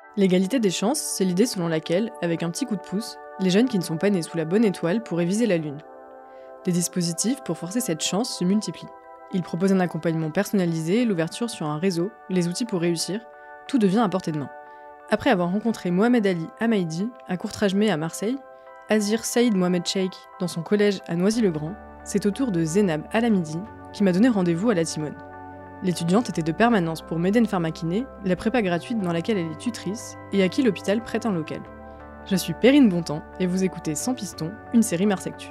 L'égalité des chances, c'est l'idée selon laquelle, avec un petit coup de pouce, les jeunes qui ne sont pas nés sous la bonne étoile pourraient viser la Lune. Des dispositifs pour forcer cette chance se multiplient. Ils proposent un accompagnement personnalisé, l'ouverture sur un réseau, les outils pour réussir, tout devient à portée de main. Après avoir rencontré Mohamed Ali Hamaidi à Courtrajmé à Marseille, Azir Saïd Mohamed Cheikh dans son collège à Noisy-le-Grand, c'est au tour de Zeinab Alamidi qui m'a donné rendez-vous à la Timone. L'étudiante était de permanence pour Meden Pharmakiné, la prépa gratuite dans laquelle elle est tutrice et à qui l'hôpital prête un local. Je suis Perrine Bontemps et vous écoutez Sans Piston, une série Marsectu.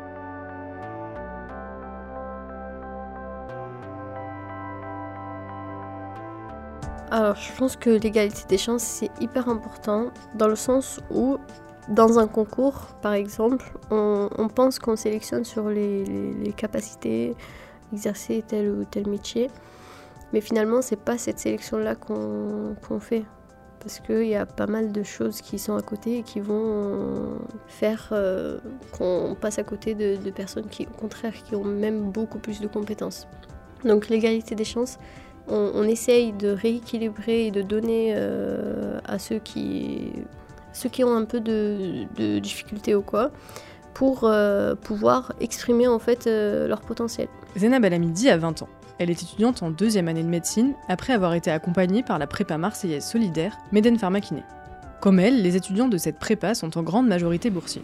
Alors, je pense que l'égalité des chances, c'est hyper important dans le sens où, dans un concours, par exemple, on pense qu'on sélectionne sur les capacités, exercer tel ou tel métier. Mais finalement, c'est pas cette sélection-là qu'on fait. Parce qu'il y a pas mal de choses qui sont à côté et qui vont faire qu'on passe à côté de personnes qui, au contraire, qui ont même beaucoup plus de compétences. Donc l'égalité des chances, on essaye de rééquilibrer et de donner à ceux qui ont un peu de difficultés ou quoi, pour pouvoir exprimer en fait leur potentiel. Zeinab Alamidi a 20 ans. Elle est étudiante en 2e année de médecine, après avoir été accompagnée par la prépa marseillaise solidaire Meden Pharmakiné. Comme elle, les étudiants de cette prépa sont en grande majorité boursiers.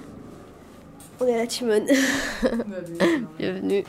On est à la Timone. Bienvenue.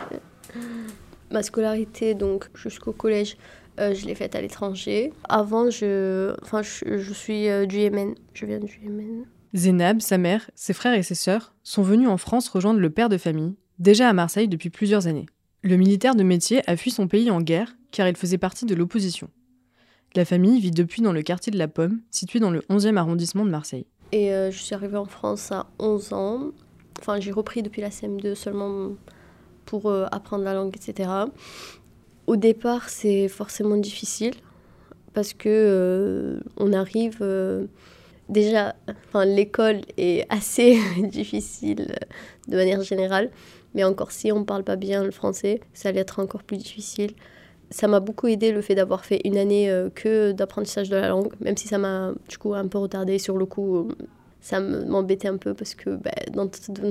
Ma scolarité, donc jusqu'au collège, je l'ai faite à l'étranger. Avant, je suis du Yémen. Je viens du Yémen. Zeinab, sa mère, ses frères et ses sœurs sont venus en France rejoindre le père de famille, déjà à Marseille depuis plusieurs années. Le militaire de métier a fui son pays en guerre car il faisait partie de l'opposition. La famille vit depuis dans le quartier de la Pomme, situé dans le 11e arrondissement de Marseille. Et je suis arrivée en France à 11 ans. Enfin, j'ai repris depuis la CM2 seulement pour apprendre la langue, etc. Au départ, c'est forcément difficile parce que on arrive... déjà, l'école est assez difficile de manière générale. Mais encore, si on ne parle pas bien le français, ça allait être encore plus difficile. Ça m'a beaucoup aidé le fait d'avoir fait une année que d'apprentissage de la langue, même si ça m'a du coup un peu retardé sur le coup. Ça m'embêtait un peu parce que dans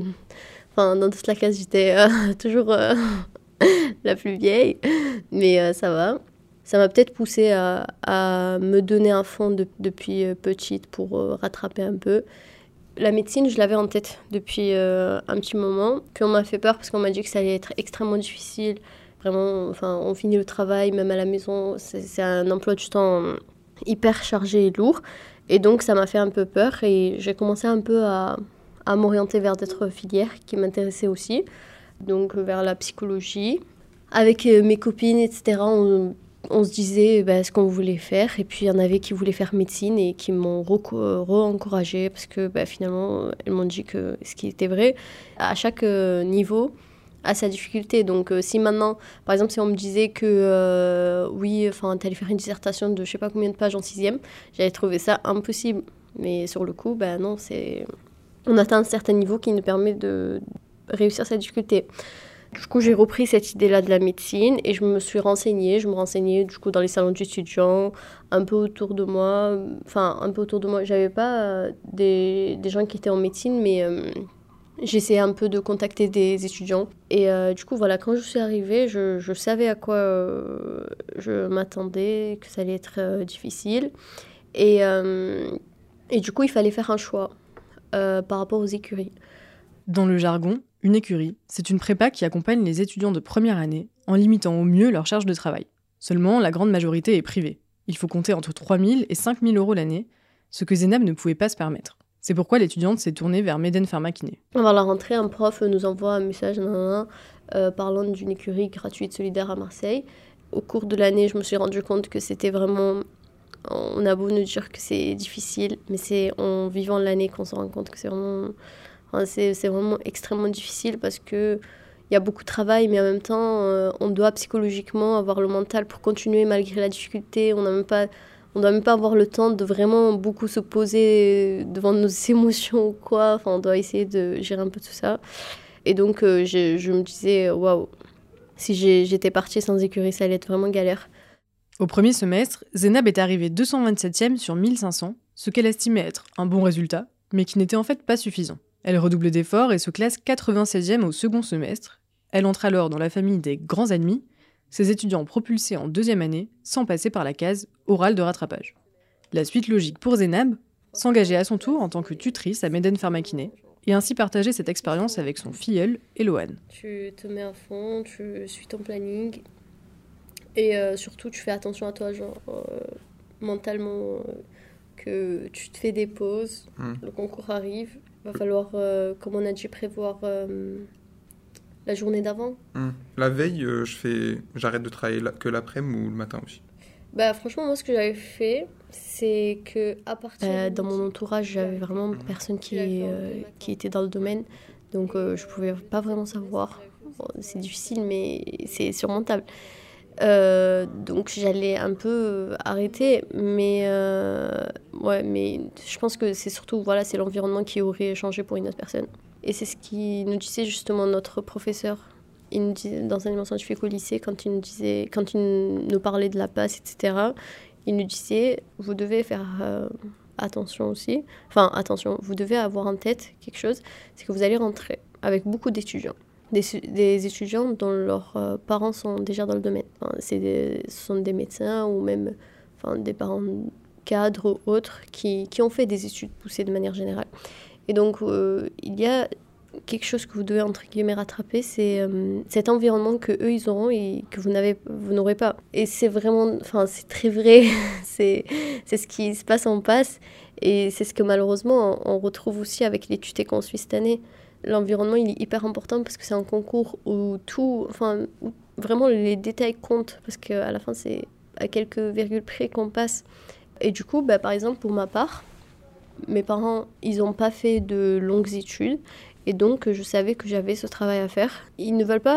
toute la classe, j'étais toujours la plus vieille. Mais ça va. Ça m'a peut-être poussée à me donner un fond depuis petite pour rattraper un peu. La médecine, je l'avais en tête depuis un petit moment, qu'on m'a fait peur parce qu'on m'a dit que ça allait être extrêmement difficile. Vraiment, on finit le travail, même à la maison, c'est un emploi du temps hyper chargé et lourd. Et donc, ça m'a fait un peu peur et j'ai commencé un peu à m'orienter vers d'autres filières qui m'intéressaient aussi. Donc, vers la psychologie. Avec mes copines, etc., on se disait ce qu'on voulait faire. Et puis, il y en avait qui voulaient faire médecine et qui m'ont re-encouragée parce que finalement, elles m'ont dit que ce qui était vrai. À chaque niveau a sa difficulté. Donc, si maintenant, par exemple, si on me disait que t'allais faire une dissertation de je sais pas combien de pages en 6e, j'allais trouver ça impossible. Mais sur le coup, non, on atteint un certain niveau qui nous permet de réussir cette difficulté. Du coup, j'ai repris cette idée-là de la médecine et je me suis renseignée. Je me renseignais du coup dans les salons d'étudiants, un peu autour de moi. J'avais pas des gens qui étaient en médecine, mais j'essayais un peu de contacter des étudiants. Et du coup, voilà, quand je suis arrivée, je savais à quoi je m'attendais, que ça allait être difficile. Et du coup, il fallait faire un choix par rapport aux écuries. Dans le jargon, une écurie, c'est une prépa qui accompagne les étudiants de première année en limitant au mieux leur charge de travail. Seulement, la grande majorité est privée. Il faut compter entre 3 000 et 5 000 euros l'année, ce que Zeinab ne pouvait pas se permettre. C'est pourquoi l'étudiante s'est tournée vers Meden Pharmakiné. Avant la rentrée, un prof nous envoie un message parlant d'une écurie gratuite solidaire à Marseille. Au cours de l'année, je me suis rendu compte que c'était vraiment... On a beau nous dire que c'est difficile, mais c'est en vivant l'année qu'on se rend compte que c'est vraiment extrêmement difficile parce qu'il y a beaucoup de travail, mais en même temps, on doit psychologiquement avoir le mental pour continuer malgré la difficulté. On doit même pas avoir le temps de vraiment beaucoup se poser devant nos émotions ou quoi. On doit essayer de gérer un peu tout ça. Et donc, je me disais, waouh, si j'étais partie sans écurie, ça allait être vraiment galère. Au premier semestre, Zeinab est arrivée 227e sur 1500, ce qu'elle estimait être un bon résultat, mais qui n'était en fait pas suffisant. Elle redouble d'efforts et se classe 96e au second semestre. Elle entre alors dans la famille des grands admis, ces étudiants propulsés en deuxième année, sans passer par la case orale de rattrapage. La suite logique pour Zeinab, s'engager à son tour en tant que tutrice à Meden Pharmakiné, et ainsi partager cette expérience avec son filleul, Eloane. Tu te mets à fond, tu suis ton planning, et surtout tu fais attention à toi, genre mentalement, que tu te fais des pauses, le concours arrive, il va falloir, comme on a dit, prévoir la journée d'avant. La veille, j'arrête de travailler que l'après-midi ou le matin aussi. Bah, franchement, moi, ce que j'avais fait, c'est que à partir dans mon entourage, j'avais vraiment personne qui était dans le domaine, donc je pouvais pas vraiment savoir. Bon, c'est difficile, mais c'est surmontable. Donc j'allais un peu arrêter, mais je pense que c'est surtout c'est l'environnement qui aurait changé pour une autre personne. Et c'est ce qui nous disait justement notre professeur. Il nous disait, d'enseignement scientifique au lycée, quand il nous parlait de la passe, etc., il nous disait, vous devez faire attention aussi. Enfin, attention, vous devez avoir en tête quelque chose, c'est que vous allez rentrer avec beaucoup d'étudiants. Des étudiants dont leurs parents sont déjà dans le domaine. Enfin, ce sont des médecins ou même des parents cadres ou autres qui ont fait des études poussées de manière générale. Et donc, il y a quelque chose que vous devez, entre guillemets, rattraper, c'est cet environnement qu'eux, ils auront et que vous n'aurez pas. Et c'est vraiment, c'est très vrai, c'est ce qui se passe en passe. Et c'est ce que, malheureusement, on retrouve aussi avec les tutés qu'on suit cette année. L'environnement, il est hyper important parce que c'est un concours où où vraiment les détails comptent, parce qu'à la fin, c'est à quelques virgules près qu'on passe. Et du coup, par exemple, pour ma part, mes parents, ils n'ont pas fait de longues études. Et donc, je savais que j'avais ce travail à faire. Ils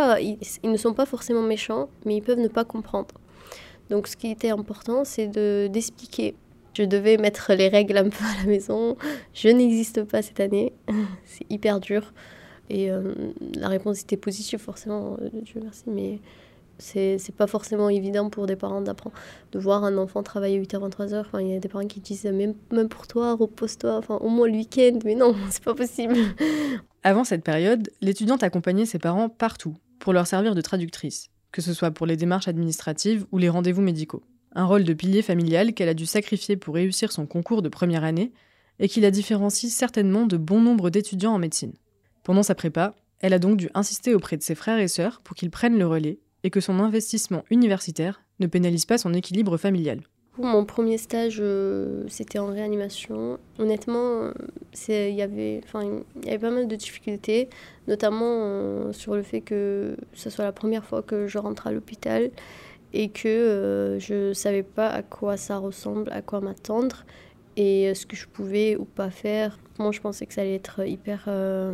ne sont pas forcément méchants, mais ils peuvent ne pas comprendre. Donc, ce qui était important, c'est d'expliquer. Je devais mettre les règles un peu à la maison. Je n'existe pas cette année. C'est hyper dur. Et la réponse était positive, forcément, Dieu merci. Mais c'est pas forcément évident pour des parents de voir un enfant travailler 8h, 23h. Il y a des parents qui disent même pour toi, repose-toi, au moins le week-end. Mais non, c'est pas possible. Avant cette période, l'étudiante accompagnait ses parents partout, pour leur servir de traductrice, que ce soit pour les démarches administratives ou les rendez-vous médicaux. Un rôle de pilier familial qu'elle a dû sacrifier pour réussir son concours de première année et qui la différencie certainement de bon nombre d'étudiants en médecine. Pendant sa prépa, elle a donc dû insister auprès de ses frères et sœurs pour qu'ils prennent le relais et que son investissement universitaire ne pénalise pas son équilibre familial. Mon premier stage, c'était en réanimation. Honnêtement, il y avait pas mal de difficultés, notamment sur le fait que ce soit la première fois que je rentre à l'hôpital et que je ne savais pas à quoi ça ressemble, à quoi m'attendre et ce que je pouvais ou pas faire. Moi, je pensais que ça allait être hyper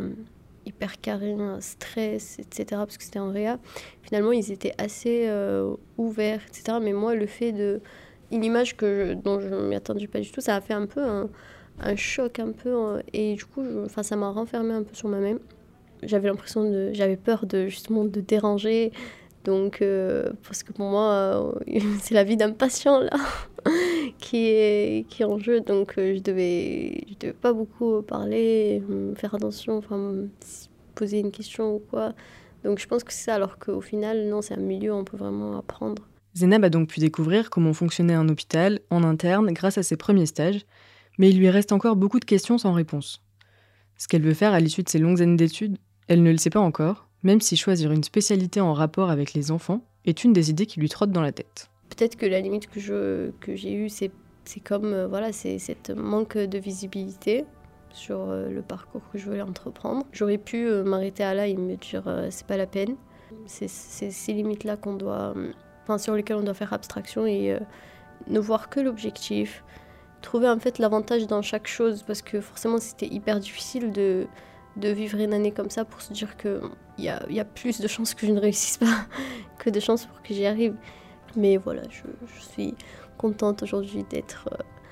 carré, stress, etc., parce que c'était en réa. Finalement, ils étaient assez ouverts, etc. Mais moi, le fait une image dont je ne m'y attendais pas du tout, ça a fait un peu un choc, et du coup, ça m'a renfermée un peu sur moi-même. J'avais peur justement de déranger, donc parce que pour moi, c'est la vie d'un patient là qui est en jeu, donc je devais pas beaucoup parler, faire attention, poser une question ou quoi. Donc je pense que c'est ça, alors qu'au final, non, c'est un milieu où on peut vraiment apprendre. Zeinab a donc pu découvrir comment fonctionnait un hôpital en interne grâce à ses premiers stages, mais il lui reste encore beaucoup de questions sans réponse. Ce qu'elle veut faire à l'issue de ses longues années d'études, elle ne le sait pas encore, même si choisir une spécialité en rapport avec les enfants est une des idées qui lui trotte dans la tête. Peut-être que la limite que j'ai eue, c'est comme, c'est cette manque de visibilité sur le parcours que je voulais entreprendre. J'aurais pu m'arrêter à là et me dire c'est pas la peine. C'est ces limites-là sur lesquelles on doit faire abstraction et ne voir que l'objectif. Trouver en fait l'avantage dans chaque chose, parce que forcément c'était hyper difficile de vivre une année comme ça pour se dire qu'il y a plus de chances que je ne réussisse pas que de chances pour que j'y arrive. Mais voilà, je suis contente aujourd'hui d'être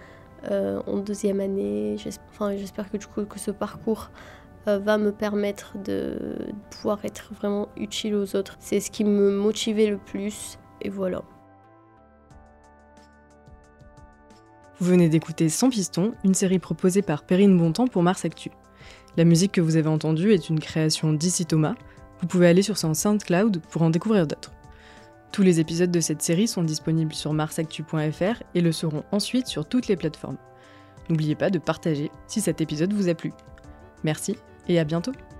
en deuxième année. J'espère que du coup que ce parcours va me permettre de pouvoir être vraiment utile aux autres. C'est ce qui me motivait le plus, et voilà. Vous venez d'écouter Sans Piston, une série proposée par Perrine Bontemps pour Mars Actu. La musique que vous avez entendue est une création d'Issy Thomas. Vous pouvez aller sur son SoundCloud pour en découvrir d'autres. Tous les épisodes de cette série sont disponibles sur marsactu.fr et le seront ensuite sur toutes les plateformes. N'oubliez pas de partager si cet épisode vous a plu. Merci et à bientôt.